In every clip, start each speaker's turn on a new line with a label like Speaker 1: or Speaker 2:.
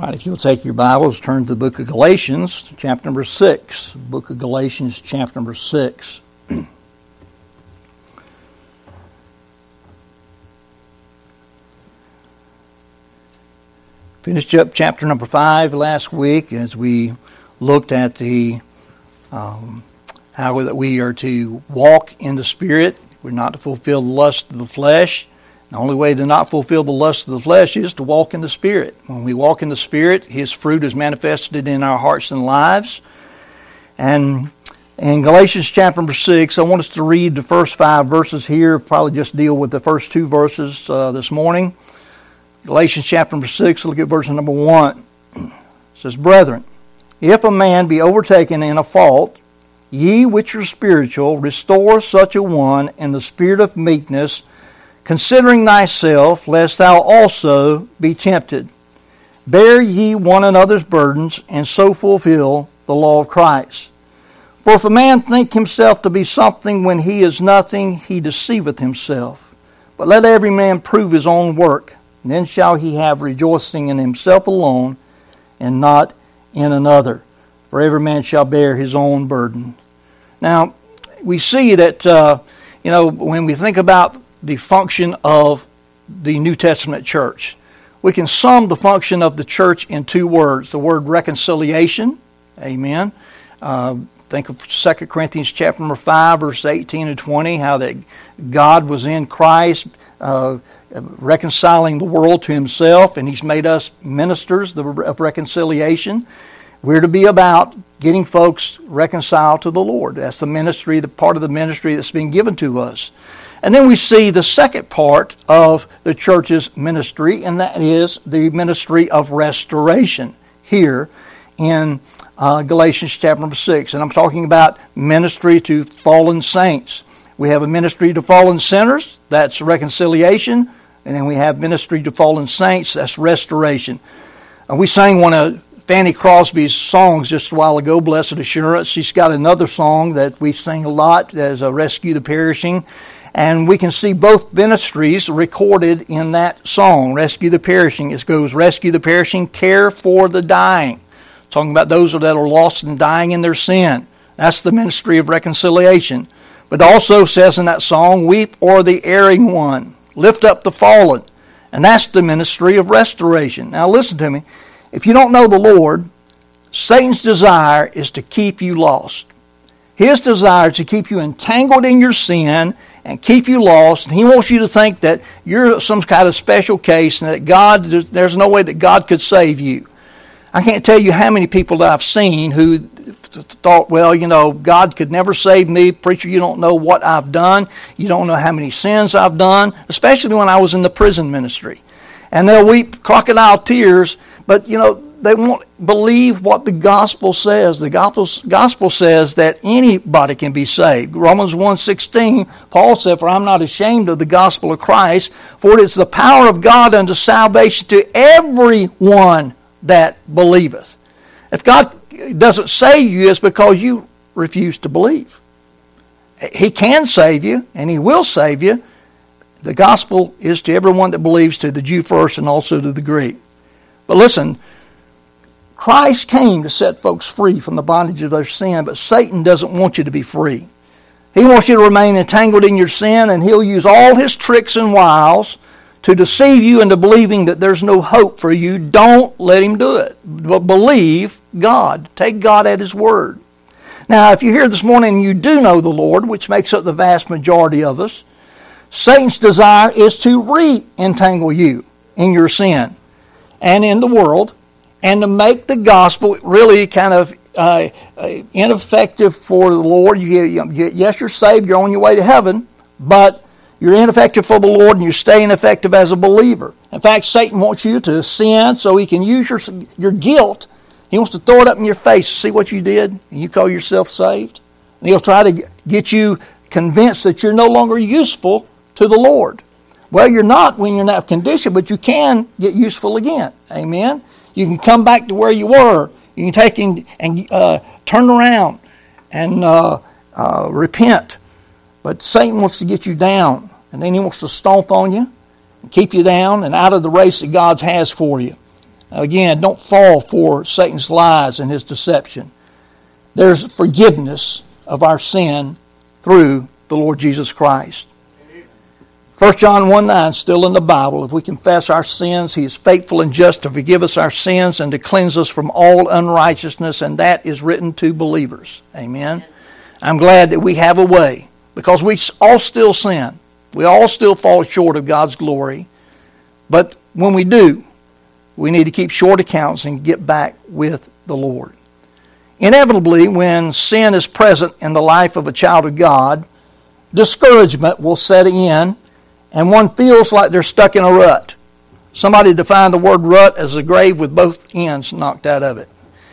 Speaker 1: right, if you'll take your Bibles, turn to the book of Galatians, chapter number 6. Book of Galatians, chapter number 6. Finished up chapter number 5 last week as we looked at the how that we are to walk in the Spirit. We're not to fulfill the lust of the flesh. The only way to not fulfill the lust of the flesh is to walk in the Spirit. When we walk in the Spirit, His fruit is manifested in our hearts and lives. And in Galatians chapter number 6, I want us to read the first 5 verses here. Probably just deal with the first 2 verses this morning. Galatians chapter number 6, look at verse number 1. It says, "Brethren, if a man be overtaken in a fault, ye which are spiritual, restore such a one in the spirit of meekness, considering thyself, lest thou also be tempted. Bear ye one another's burdens, and so fulfill the law of Christ. For if a man think himself to be something when he is nothing, he deceiveth himself. But let every man prove his own work, and then shall he have rejoicing in himself alone, and not in another. For every man shall bear his own burden." Now, we see that, when we think about the function of the New Testament church, we can sum the function of the church in 2 words. The word reconciliation, amen. Think of 2 Corinthians chapter number 5, verse 18 and 20, how that God was in Christ, reconciling the world to Himself, and He's made us ministers of reconciliation. We're to be about getting folks reconciled to the Lord. That's the ministry, the part of the ministry that's been given to us. And then we see the second part of the church's ministry, and that is the ministry of restoration here in Galatians chapter number 6. And I'm talking about ministry to fallen saints. We have a ministry to fallen sinners, that's reconciliation. And then we have ministry to fallen saints, that's restoration. We sang one of Fanny Crosby's songs just a while ago, "Blessed Assurance." She's got another song that we sing a lot as "Rescue the Perishing." And we can see both ministries recorded in that song, "Rescue the Perishing." It goes, "Rescue the perishing, care for the dying." Talking about those that are lost and dying in their sin. That's the ministry of reconciliation. But also says in that song, "Weep o'er the erring one, lift up the fallen." And that's the ministry of restoration. Now listen to me. If you don't know the Lord, Satan's desire is to keep you lost. His desire is to keep you entangled in your sin and keep you lost. And he wants you to think that you're some kind of special case and that there's no way that God could save you. I can't tell you how many people that I've seen who thought, well, God could never save me. Preacher, you don't know what I've done. You don't know how many sins I've done, especially when I was in the prison ministry. And they'll weep crocodile tears, but, they won't believe what the gospel says. The gospel says that anybody can be saved. Romans 1:16, Paul said, "For I'm not ashamed of the gospel of Christ, for it is the power of God unto salvation to everyone that believeth." If God doesn't save you, it's because you refuse to believe. He can save you, and He will save you. The gospel is to everyone that believes, to the Jew first and also to the Greek. But listen, Christ came to set folks free from the bondage of their sin, but Satan doesn't want you to be free. He wants you to remain entangled in your sin, and he'll use all his tricks and wiles to deceive you into believing that there's no hope for you. Don't let him do it. But believe God. Take God at His word. Now, if you're here this morning and you do know the Lord, which makes up the vast majority of us, Satan's desire is to re-entangle you in your sin and in the world, and to make the gospel really kind of ineffective for the Lord. Yes, you're saved, you're on your way to heaven, but you're ineffective for the Lord, and you stay ineffective as a believer. In fact, Satan wants you to sin so he can use your guilt. He wants to throw it up in your face. See what you did, and you call yourself saved? And he'll try to get you convinced that you're no longer useful to the Lord. Well, you're not when you're in that condition, but you can get useful again. Amen? You can come back to where you were. You can take and turn around and repent. But Satan wants to get you down, and then he wants to stomp on you and keep you down and out of the race that God has for you. Again, don't fall for Satan's lies and his deception. There's forgiveness of our sin through the Lord Jesus Christ. 1 John 1:9, still in the Bible. If we confess our sins, He is faithful and just to forgive us our sins and to cleanse us from all unrighteousness, and that is written to believers. Amen. I'm glad that we have a way, because we all still sin. We all still fall short of God's glory. But when we do, we need to keep short accounts and get back with the Lord. Inevitably, when sin is present in the life of a child of God, discouragement will set in, and one feels like they're stuck in a rut. Somebody defined the word rut as a grave with both ends knocked out of it.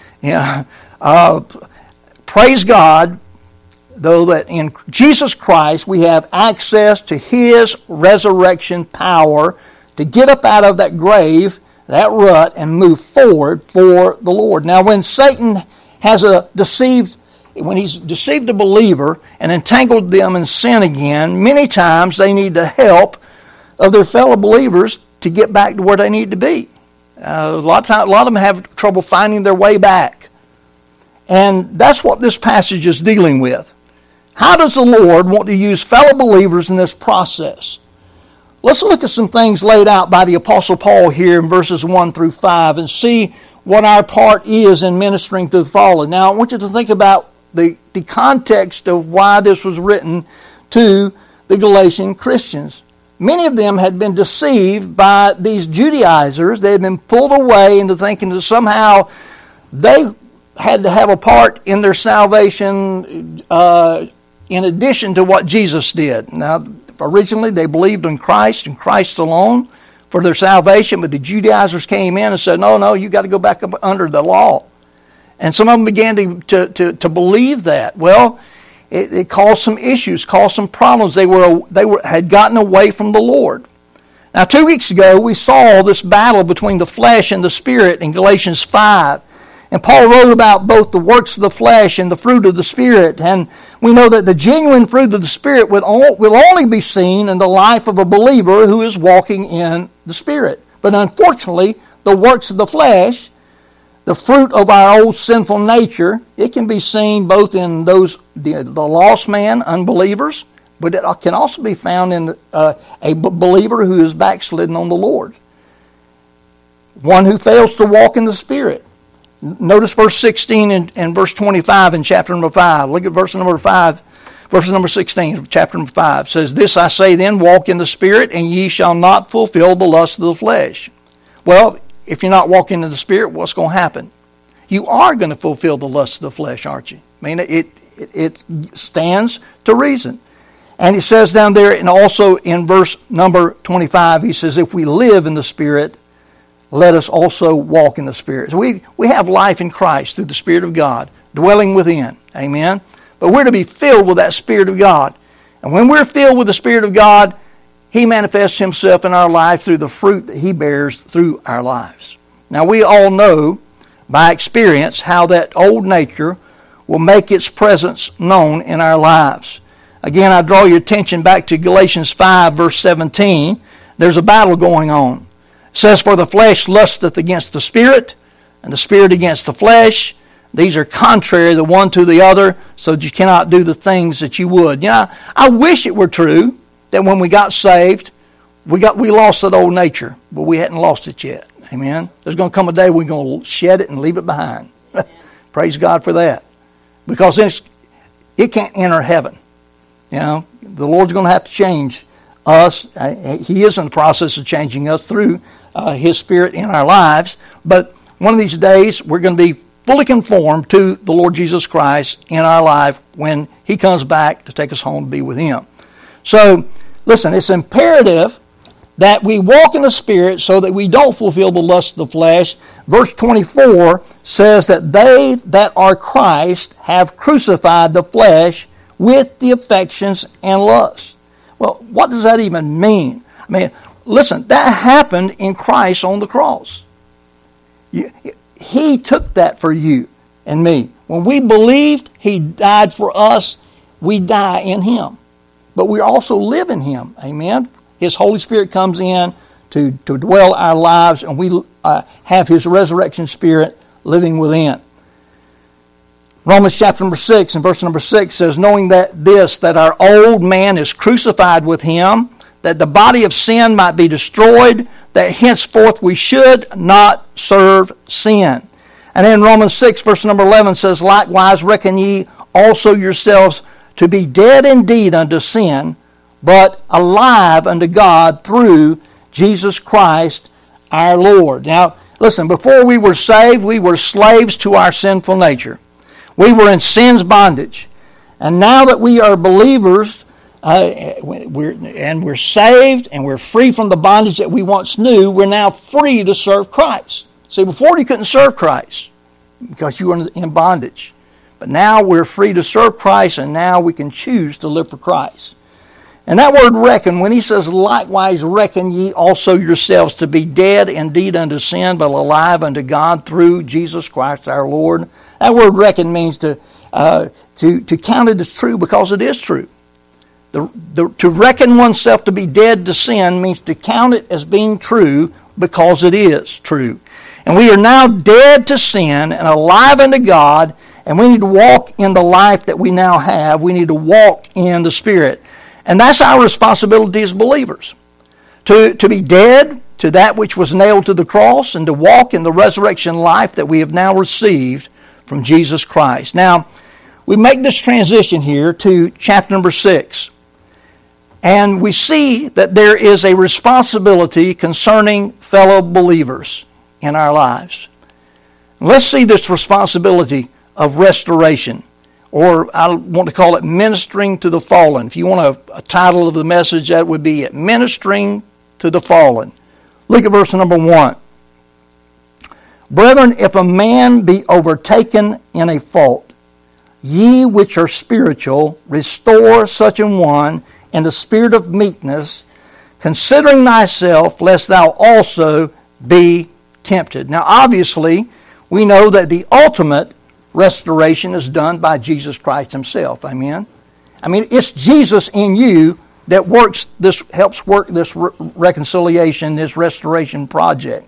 Speaker 1: Praise God, though, that in Jesus Christ we have access to His resurrection power to get up out of that grave, that rut, and move forward for the Lord. Now, when Satan has when he's deceived a believer and entangled them in sin again, many times they need the help of their fellow believers to get back to where they need to be. A lot of them have trouble finding their way back. And that's what this passage is dealing with. How does the Lord want to use fellow believers in this process? Let's look at some things laid out by the Apostle Paul here in verses 1 through 5 and see what our part is in ministering to the fallen. Now, I want you to think about the context of why this was written to the Galatian Christians. Many of them had been deceived by these Judaizers. They had been pulled away into thinking that somehow they had to have a part in their salvation in addition to what Jesus did. Now, originally they believed in Christ and Christ alone for their salvation, but the Judaizers came in and said, no, you got to go back up under the law. And some of them began to believe that. Well, it caused some issues, caused some problems. They had gotten away from the Lord. Now, 2 weeks ago, we saw this battle between the flesh and the Spirit in Galatians 5. And Paul wrote about both the works of the flesh and the fruit of the Spirit. And we know that the genuine fruit of the Spirit will only be seen in the life of a believer who is walking in the Spirit. But unfortunately, the works of the flesh, the fruit of our old sinful nature, it can be seen both in the lost man, unbelievers, but it can also be found in a believer who is backslidden on the Lord. One who fails to walk in the Spirit. Notice verse 16 and verse 25 in chapter number 5. Look at verse number 16 of chapter number 5. It says, "This I say then, walk in the Spirit, and ye shall not fulfill the lust of the flesh." Well, if you're not walking in the Spirit, what's going to happen? You are going to fulfill the lust of the flesh, aren't you? I mean, it stands to reason. And he says down there, and also in verse number 25, he says, "If we live in the Spirit, let us also walk in the Spirit." So we have life in Christ through the Spirit of God dwelling within. Amen? But we're to be filled with that Spirit of God. And when we're filled with the Spirit of God, He manifests Himself in our life through the fruit that He bears through our lives. Now, we all know by experience how that old nature will make its presence known in our lives. Again, I draw your attention back to Galatians 5, verse 17. There's a battle going on. It says, "For the flesh lusteth against the Spirit, and the Spirit against the flesh. These are contrary the one to the other, so that you cannot do the things that you would." I wish it were true that when we got saved, we lost that old nature, but we hadn't lost it yet. Amen. There's going to come a day we're going to shed it and leave it behind. Praise God for that, because it can't enter heaven. The Lord's going to have to change us. He is in the process of changing us through His Spirit in our lives. But one of these days, we're going to be fully conformed to the Lord Jesus Christ in our life when He comes back to take us home to be with Him. So, listen, it's imperative that we walk in the Spirit so that we don't fulfill the lust of the flesh. Verse 24 says that they that are Christ have crucified the flesh with the affections and lusts. Well, what does that even mean? I mean, listen, that happened in Christ on the cross. He took that for you and me. When we believed He died for us, we die in Him. But we also live in Him. Amen? His Holy Spirit comes in to dwell our lives, and we have His resurrection Spirit living within. Romans chapter number 6 and verse number 6 says, knowing that our old man is crucified with Him, that the body of sin might be destroyed, that henceforth we should not serve sin. And then Romans 6 verse number 11 says, likewise reckon ye also yourselves to be dead indeed unto sin, but alive unto God through Jesus Christ our Lord. Now, listen, before we were saved, we were slaves to our sinful nature. We were in sin's bondage. And now that we are believers, we're saved and we're free from the bondage that we once knew, we're now free to serve Christ. See, before you couldn't serve Christ because you were in bondage. But now we're free to serve Christ, and now we can choose to live for Christ. And that word reckon, when he says, likewise reckon ye also yourselves to be dead indeed unto sin, but alive unto God through Jesus Christ our Lord. That word reckon means to count it as true because it is true. To reckon oneself to be dead to sin means to count it as being true because it is true. And we are now dead to sin and alive unto God, and we need to walk in the life that we now have. We need to walk in the Spirit. And that's our responsibility as believers. To be dead to that which was nailed to the cross and to walk in the resurrection life that we have now received from Jesus Christ. Now, we make this transition here to chapter number 6. And we see that there is a responsibility concerning fellow believers in our lives. Let's see this responsibility of restoration, or I want to call it ministering to the fallen. If you want a title of the message, that would be it, Ministering to the Fallen. Look at verse number 1. Brethren, if a man be overtaken in a fault, ye which are spiritual, restore such an one in the spirit of meekness, considering thyself, lest thou also be tempted. Now, obviously, we know that the ultimate restoration is done by Jesus Christ Himself. Amen? I mean, it's Jesus in you that helps work this reconciliation, this restoration project.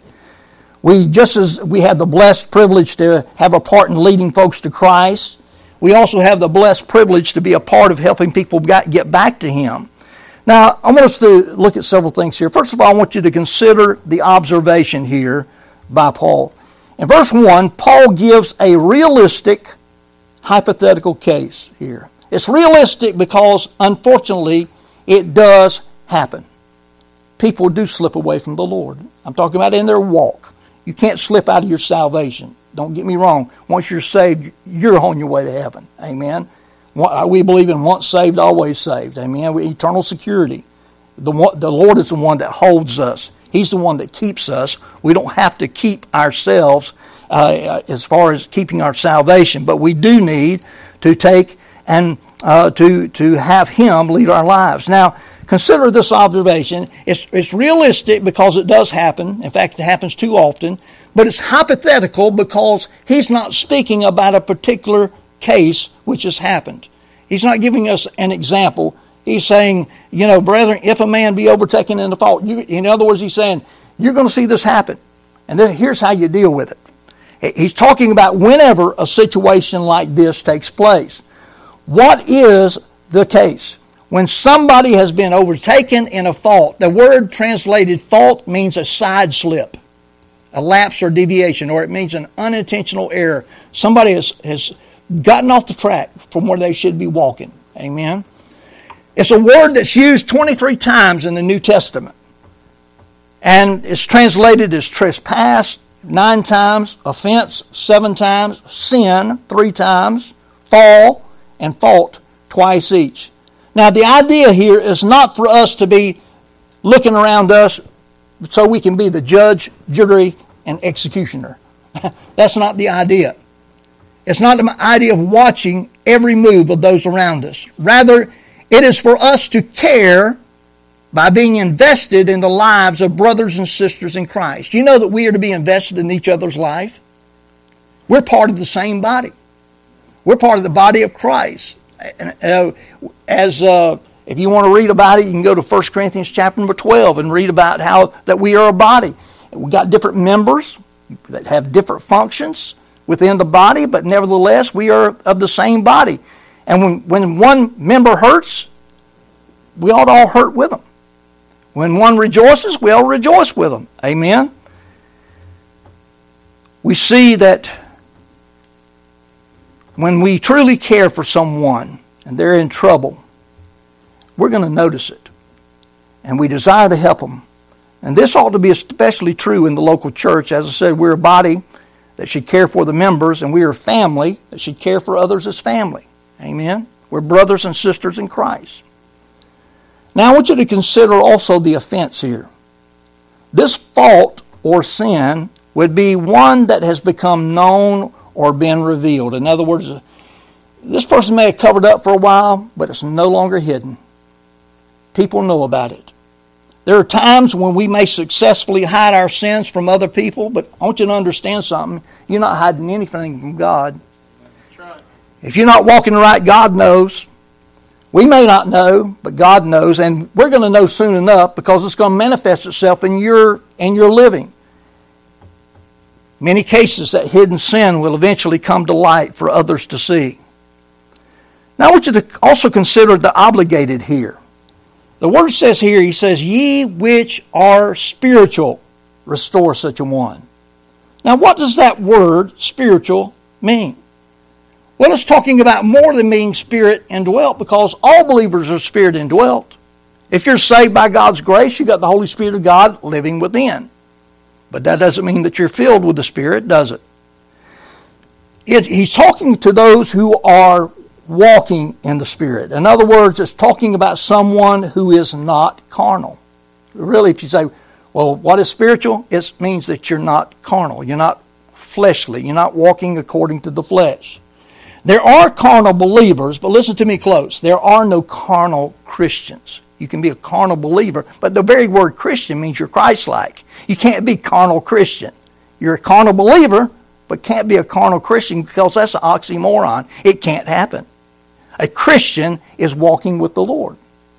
Speaker 1: Just as we have the blessed privilege to have a part in leading folks to Christ, we also have the blessed privilege to be a part of helping people get back to Him. Now, I want us to look at several things here. First of all, I want you to consider the observation here by Paul. In verse 1, Paul gives a realistic hypothetical case here. It's realistic because, unfortunately, it does happen. People do slip away from the Lord. I'm talking about in their walk. You can't slip out of your salvation. Don't get me wrong. Once you're saved, you're on your way to heaven. Amen. We believe in once saved, always saved. Amen. Eternal security. The Lord is the one that holds us. He's the one that keeps us. We don't have to keep ourselves as far as keeping our salvation, but we do need to take and to have Him lead our lives. Now, consider this observation. It's realistic because it does happen. In fact, it happens too often. But it's hypothetical because he's not speaking about a particular case which has happened. He's not giving us an example. He's saying, brethren, if a man be overtaken in the fault. In other words, he's saying, you're going to see this happen. And then here's how you deal with it. He's talking about whenever a situation like this takes place. What is the case? When somebody has been overtaken in a fault, the word translated fault means a side slip, a lapse or deviation, or it means an unintentional error. Somebody has gotten off the track from where they should be walking. Amen? It's a word that's used 23 times in the New Testament. And it's translated as trespass 9 times, offense 7 times, sin 3 times, fall and fault twice each. Now, the idea here is not for us to be looking around us so we can be the judge, jury, and executioner. That's not the idea. It's not the idea of watching every move of those around us. Rather, it is for us to care by being invested in the lives of brothers and sisters in Christ. You know that we are to be invested in each other's life? We're part of the same body. We're part of the body of Christ. If you want to read about it, you can go to 1 Corinthians chapter number 12 and read about how that we are a body. We've got different members that have different functions within the body, but nevertheless, we are of the same body. And when one member hurts, we ought to all hurt with them. When one rejoices, we all rejoice with them. Amen? We see that when we truly care for someone and they're in trouble, we're going to notice it. And we desire to help them. And this ought to be especially true in the local church. As I said, we're a body that should care for the members, and we are a family that should care for others as family. Amen? We're brothers and sisters in Christ. Now I want you to consider also the offense here. This fault or sin would be one that has become known or been revealed. In other words, this person may have covered up for a while, but it's no longer hidden. People know about it. There are times when we may successfully hide our sins from other people, but I want you to understand something. You're not hiding anything from God.
Speaker 2: That's right.
Speaker 1: If you're not walking right, God knows. We may not know, but God knows, and we're going to know soon enough because it's going to manifest itself in your living. Many cases that hidden sin will eventually come to light for others to see. Now I want you to also consider the obligated here. The word says here, he says, ye which are spiritual, restore such a one. Now what does that word, spiritual, mean? Well, it's talking about more than being spirit indwelt, because all believers are spirit indwelt. If you're saved by God's grace, you've got the Holy Spirit of God living within. But that doesn't mean that you're filled with the Spirit, does it? He's talking to those who are walking in the Spirit. In other words, it's talking about someone who is not carnal. Really, if you say, well, what is spiritual? It means that you're not carnal. You're not fleshly. You're not walking according to the flesh. There are carnal believers, but listen to me close. There are no carnal Christians. You can be a carnal believer, but the very word Christian means you're Christ-like. You can't be carnal Christian. You're a carnal believer, but can't be a carnal Christian because that's an oxymoron. It can't happen. A Christian is walking with the Lord.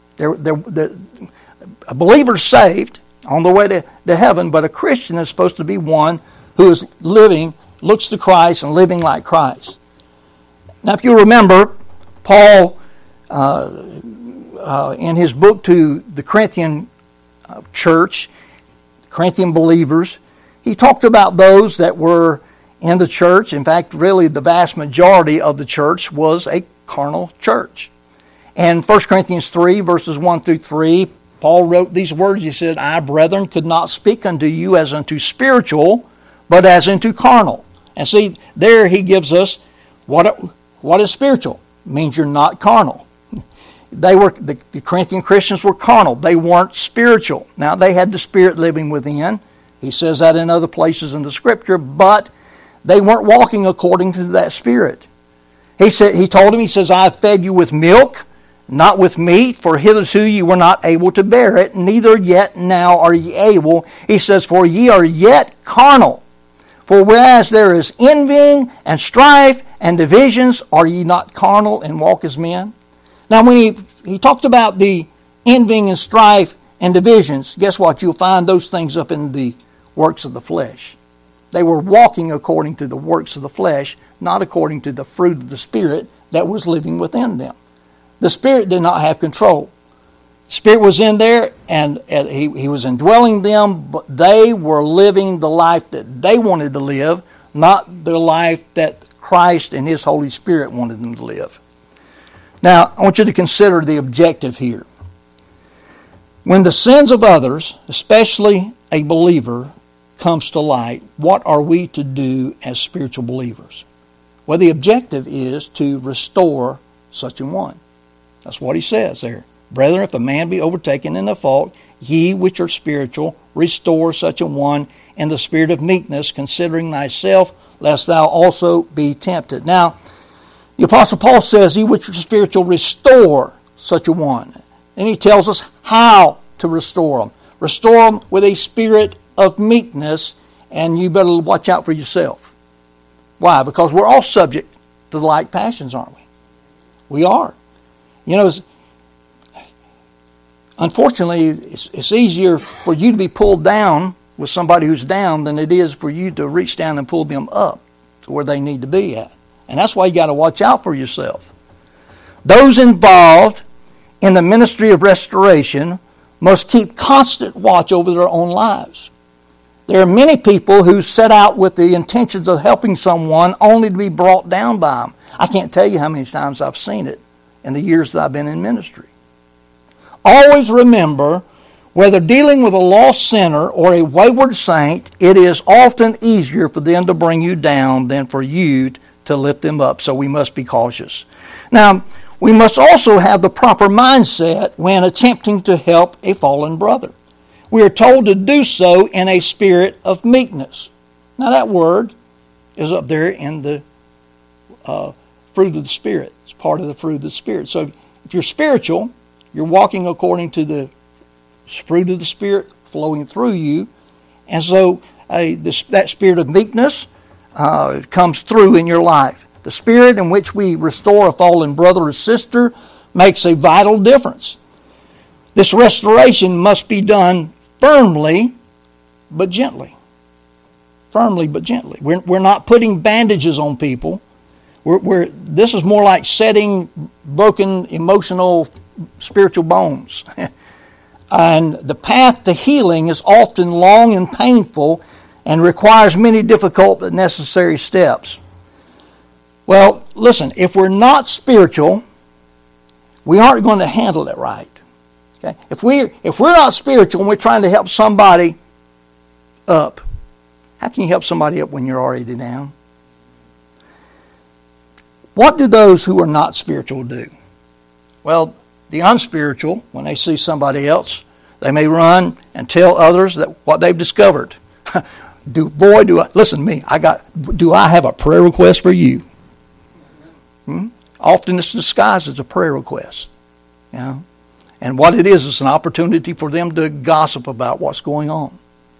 Speaker 1: A believer's saved on the way to heaven, but a Christian is supposed to be one who is living, looks to Christ and living like Christ. Now, if you remember, Paul, in his book to the Corinthian church, Corinthian believers, he talked about those that were in the church. In fact, really the vast majority of the church was a carnal church. And 1 Corinthians 3, verses 1 through 3, Paul wrote these words. He said, I, brethren, could not speak unto you as unto spiritual, but as unto carnal. And see, there he gives us what is spiritual. It means you're not carnal. The Corinthian Christians were carnal. They weren't spiritual. Now, they had the Spirit living within. He says that in other places in the Scripture, but they weren't walking according to that Spirit. He told him, he says, I have fed you with milk, not with meat, for hitherto ye were not able to bear it, neither yet now are ye able. He says, for ye are yet carnal. For whereas there is envying and strife and divisions, are ye not carnal and walk as men? Now, when he talked about the envying and strife and divisions, guess what? You'll find those things up in the works of the flesh. They were walking according to the works of the flesh, not according to the fruit of the Spirit that was living within them. The Spirit did not have control. The Spirit was in there, and he was indwelling them, but they were living the life that they wanted to live, not the life that Christ and His Holy Spirit wanted them to live. Now, I want you to consider the objective here. When the sins of others, especially a believer, comes to light, what are we to do as spiritual believers? Well, the objective is to restore such a one. That's what he says there. Brethren, if a man be overtaken in a fault, ye which are spiritual, restore such a one in the spirit of meekness, considering thyself, lest thou also be tempted. Now, the Apostle Paul says, ye which are spiritual, restore such a one. And he tells us how to restore them. Restore them with a spirit of meekness, and you better watch out for yourself. Why? Because we're all subject to the like passions, aren't we? We are. You know, unfortunately, it's easier for you to be pulled down with somebody who's down than it is for you to reach down and pull them up to where they need to be at. And that's why you got to watch out for yourself. Those involved in the ministry of restoration must keep constant watch over their own lives. There are many people who set out with the intentions of helping someone only to be brought down by them. I can't tell you how many times I've seen it in the years that I've been in ministry. Always remember, whether dealing with a lost sinner or a wayward saint, it is often easier for them to bring you down than for you to lift them up. So we must be cautious. Now, we must also have the proper mindset when attempting to help a fallen brother. We are told to do so in a spirit of meekness. Now that word is up there in the fruit of the Spirit. It's part of the fruit of the Spirit. So if you're spiritual, you're walking according to the fruit of the Spirit flowing through you. And so that spirit of meekness comes through in your life. The spirit in which we restore a fallen brother or sister makes a vital difference. This restoration must be done firmly but gently. Firmly but gently. We're not putting bandages on people. This is more like setting broken emotional, spiritual bones. And the path to healing is often long and painful and requires many difficult but necessary steps. Well, listen, if we're not spiritual, we aren't going to handle it right. Okay? If we're not spiritual and we're trying to help somebody up, how can you help somebody up when you're already down? What do those who are not spiritual do? Well, the unspiritual, when they see somebody else, they may run and tell others that what they've discovered. Do I have a prayer request for you? Often it's disguised as a prayer request. You know? And what it is an opportunity for them to gossip about what's going on.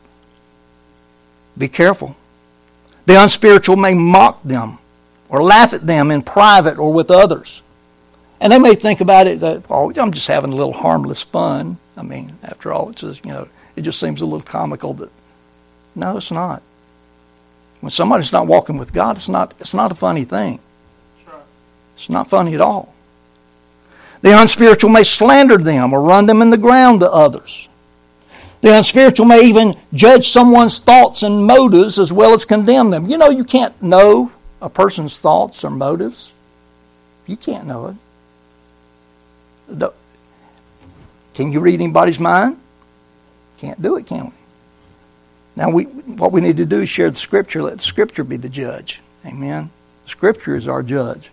Speaker 1: Be careful. The unspiritual may mock them or laugh at them in private or with others. And they may think about it that, I'm just having a little harmless fun. I mean, after all, it's just, it just seems a little comical. No, it's not. When somebody's not walking with God, it's not a funny thing. It's not funny at all. The unspiritual may slander them or run them in the ground to others. The unspiritual may even judge someone's thoughts and motives as well as condemn them. You can't know a person's thoughts or motives. You can't know it. Can you read anybody's mind? Can't do it, can we? Now, what we need to do is share the Scripture. Let the Scripture be the judge. Amen? Scripture is our judge.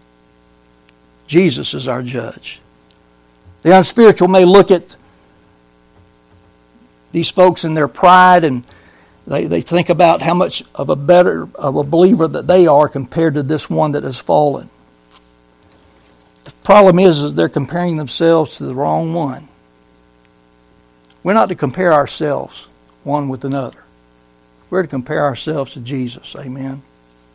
Speaker 1: Jesus is our judge. The unspiritual may look at these folks in their pride and they think about how much of a believer that they are compared to this one that has fallen. The problem is they're comparing themselves to the wrong one. We're not to compare ourselves one with another. We're to compare ourselves to Jesus. Amen.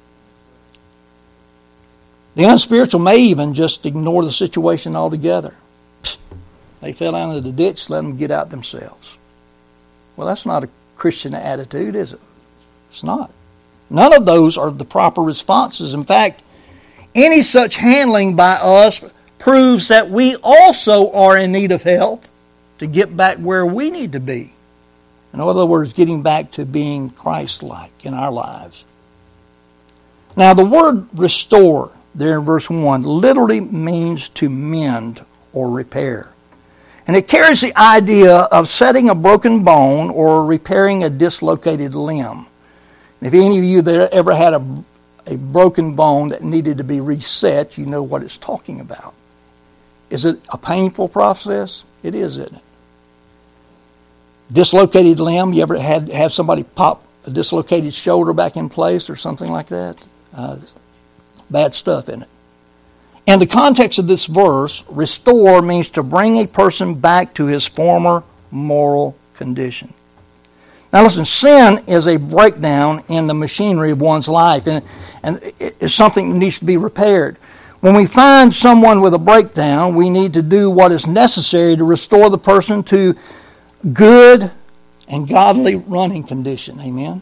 Speaker 1: The unspiritual may even just ignore the situation altogether. They fell down into the ditch, let them get out themselves. Well, that's not a Christian attitude, is it? It's not. None of those are the proper responses. In fact, any such handling by us proves that we also are in need of help to get back where we need to be. In other words, getting back to being Christ-like in our lives. Now, the word restore there in verse 1 literally means to mend or repair. And it carries the idea of setting a broken bone or repairing a dislocated limb. And if any of you that ever had a broken bone that needed to be reset, you know what it's talking about. Is it a painful process? It is, isn't it? Dislocated limb, you ever have somebody pop a dislocated shoulder back in place or something like that? Bad stuff, isn't it? In the context of this verse, restore means to bring a person back to his former moral condition. Now listen, sin is a breakdown in the machinery of one's life, and it's something that needs to be repaired. When we find someone with a breakdown, we need to do what is necessary to restore the person to good and godly running condition. Amen.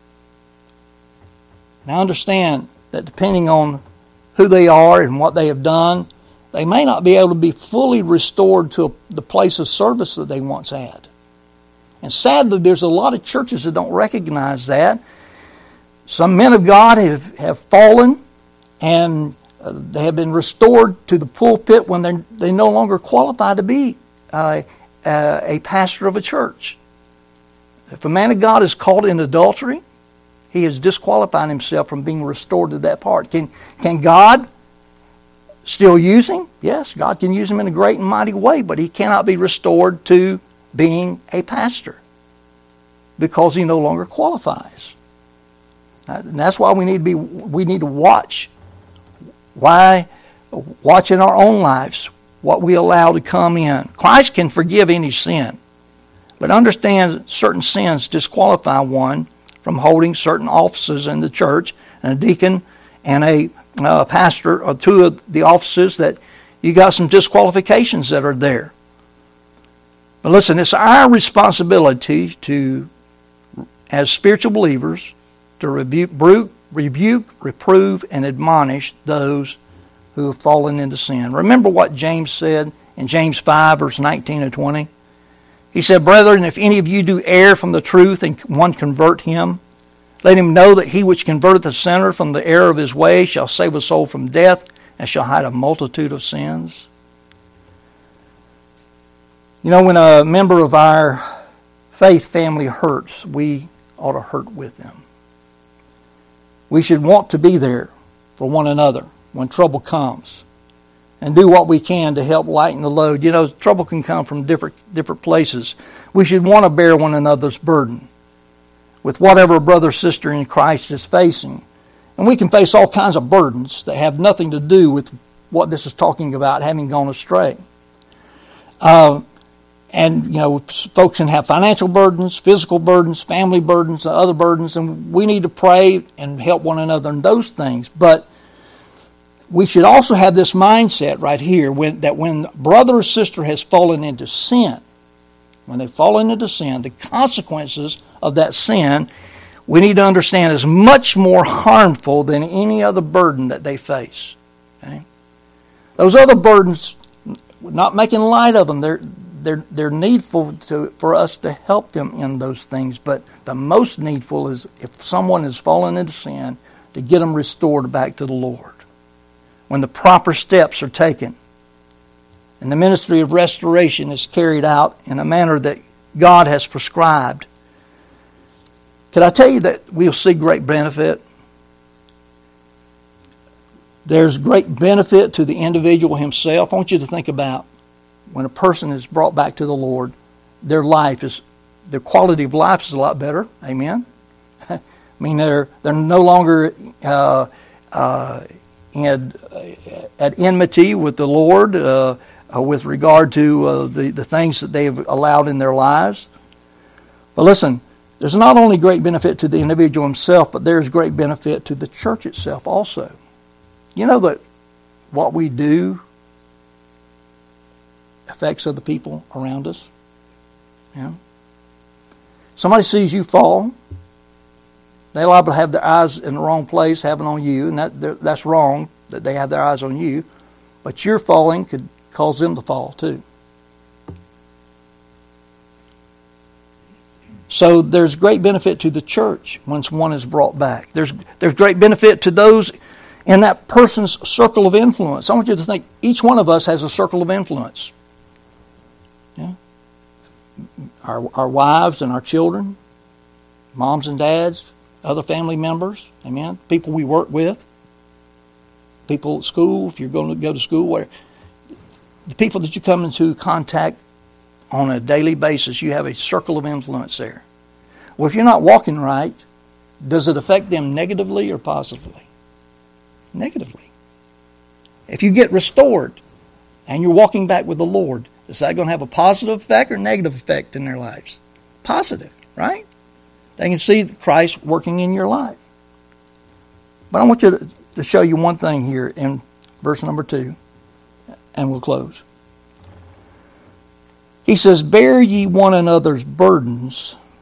Speaker 1: Now understand that depending on who they are and what they have done, they may not be able to be fully restored to the place of service that they once had. And sadly, there's a lot of churches that don't recognize that. Some men of God have fallen, and they have been restored to the pulpit when they no longer qualify to be a pastor of a church. If a man of God is caught in adultery, he has disqualified himself from being restored to that part. Can God still use him? Yes, God can use him in a great and mighty way, but he cannot be restored to being a pastor because he no longer qualifies. And that's why we need to watch in our own lives what we allow to come in. Christ can forgive any sin, but understand certain sins disqualify one from holding certain offices in the church, and a deacon and a pastor are two of the offices that you got some disqualifications that are there. But listen, it's our responsibility to, as spiritual believers, to rebuke, reprove, and admonish those who have fallen into sin. Remember what James said in James 5, verse 19 and 20? He said, "Brethren, if any of you do err from the truth and one convert him, let him know that he which converteth the sinner from the error of his way shall save a soul from death and shall hide a multitude of sins." You know, when a member of our faith family hurts, we ought to hurt with them. We should want to be there for one another when trouble comes and do what we can to help lighten the load. You know, trouble can come from different places. We should want to bear one another's burden with whatever a brother or sister in Christ is facing. And we can face all kinds of burdens that have nothing to do with what this is talking about, having gone astray. And, you know, folks can have financial burdens, physical burdens, family burdens, and other burdens, and we need to pray and help one another in those things. But we should also have this mindset right here that when brother or sister has fallen into sin, when they've fallen into sin, the consequences of that sin, we need to understand is much more harmful than any other burden that they face. Okay? Those other burdens, we're not making light of them. They're needful for us to help them in those things. But the most needful is if someone has fallen into sin, to get them restored back to the Lord. When the proper steps are taken and the ministry of restoration is carried out in a manner that God has prescribed, can I tell you that we'll see great benefit? There's great benefit to the individual himself. I want you to think about when a person is brought back to the Lord, their quality of life is a lot better. Amen. I mean, they're no longer at enmity with the Lord with regard to the things that they've allowed in their lives. But listen, there's not only great benefit to the individual himself, but there's great benefit to the church itself also. You know that what we do affects other people around us. Yeah. Somebody sees you fall, they're liable to have their eyes in the wrong place, having on you, and that's wrong that they have their eyes on you. But your falling could cause them to fall too. So there's great benefit to the church once one is brought back. There's great benefit to those in that person's circle of influence. I want you to think each one of us has a circle of influence. Yeah? Our wives and our children, moms and dads, other family members, amen. People we work with, people at school, if you're going to go to school, the people that you come into contact on a daily basis, you have a circle of influence there. Well, if you're not walking right, does it affect them negatively or positively? Negatively. If you get restored and you're walking back with the Lord, is that going to have a positive effect or negative effect in their lives? Positive, right? They can see Christ working in your life. But I want you to show you one thing here in verse number 2, and we'll close. He says, "Bear ye one another's burdens,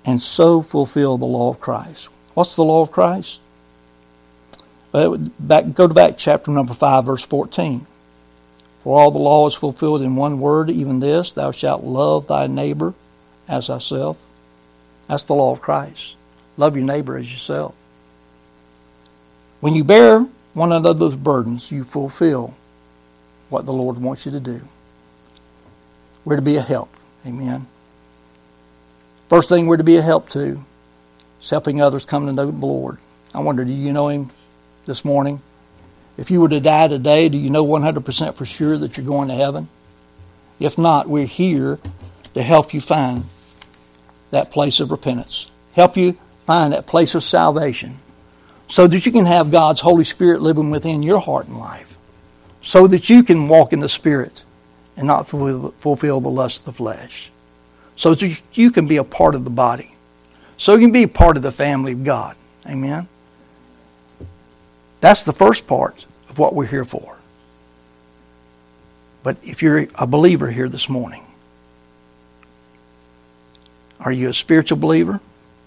Speaker 1: and so fulfill the law of Christ. What's the law of Christ? Go to back chapter number 5, verse 14. For all the law is fulfilled in one word, even this, thou shalt love thy neighbor as thyself. That's the law of Christ. Love your neighbor as yourself. When you bear one another's burdens, you fulfill what the Lord wants you to do. We're to be a help. Amen. First thing we're to be a help to is helping others come to know the Lord. I wonder, do you know Him this morning? If you were to die today, do you know 100% for sure that you're going to heaven? If not, we're here to help you find that place of repentance. Help you find that place of salvation so that you can have God's Holy Spirit living within your heart and life. So that you can walk in the Spirit and not fulfill the lust of the flesh. So that you can be a part of the body. So you can be a part of the family of God. Amen? That's the first part of what we're here for. But if you're a believer here this morning, are you a spiritual believer?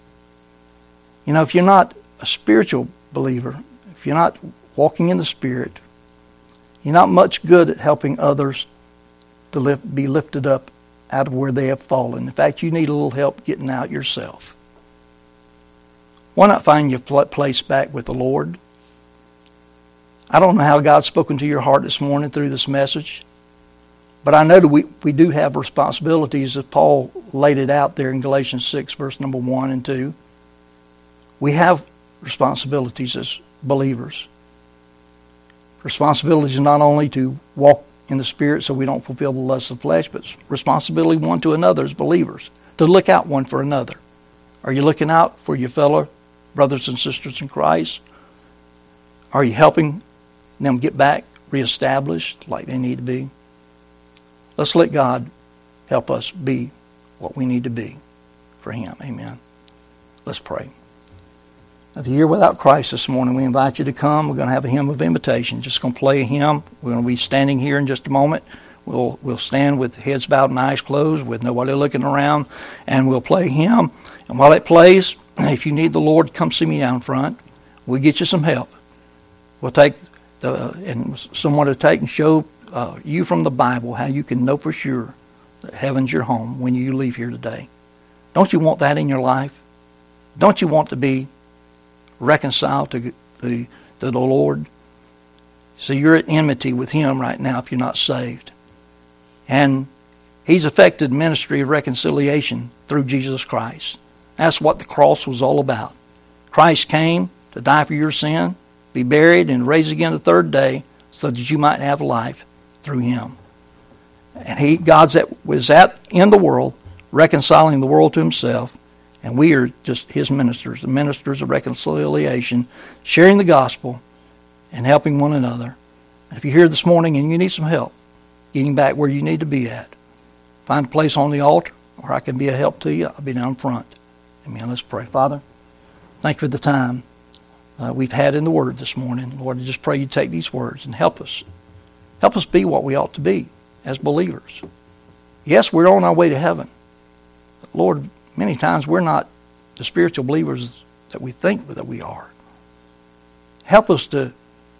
Speaker 1: You know, if you're not a spiritual believer, if you're not walking in the Spirit, you're not much good at helping others to be lifted up out of where they have fallen. In fact, you need a little help getting out yourself. Why not find your place back with the Lord? I don't know how God's spoken to your heart this morning through this message, but I know that we do have responsibilities as Paul laid it out there in Galatians 6, verse number 1 and 2. We have responsibilities as believers. Responsibility is not only to walk in the Spirit so we don't fulfill the lust of the flesh, but responsibility one to another as believers, to look out one for another. Are you looking out for your fellow brothers and sisters in Christ? Are you helping them get back reestablished like they need to be? Let's let God help us be what we need to be for Him. Amen. Let's pray. If you're here without Christ this morning, we invite you to come. We're going to have a hymn of invitation. Just going to play a hymn. We're going to be standing here in just a moment. We'll stand with heads bowed and eyes closed with nobody looking around, and we'll play a hymn. And while it plays, if you need the Lord, come see me down front. We'll get you some help. We'll take someone to take and show you from the Bible how you can know for sure that heaven's your home when you leave here today. Don't you want that in your life? Don't you want to be reconciled to the Lord? So you're at enmity with Him right now if you're not saved. And He's effected ministry of reconciliation through Jesus Christ. That's what the cross was all about. Christ came to die for your sin, be buried, and raised again the third day so that you might have life through Him. And God's was in the world, reconciling the world to Himself. And we are just His ministers, the ministers of reconciliation, sharing the gospel and helping one another. And if you're here this morning and you need some help getting back where you need to be at, find a place on the altar, or I can be a help to you. I'll be down front. Amen. Let's pray. Father, thank you for the time we've had in the Word this morning. Lord, I just pray you take these words and help us. Help us be what we ought to be as believers. Yes, we're on our way to heaven. But Lord, many times we're not the spiritual believers that we think that we are. Help us to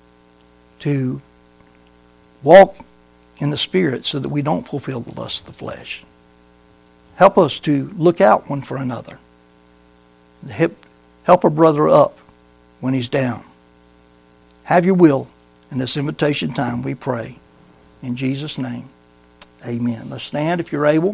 Speaker 1: walk in the Spirit so that we don't fulfill the lust of the flesh. Help us to look out one for another. Help a brother up when he's down. Have your will in this invitation time, we pray. In Jesus' name, amen. Let's stand if you're able.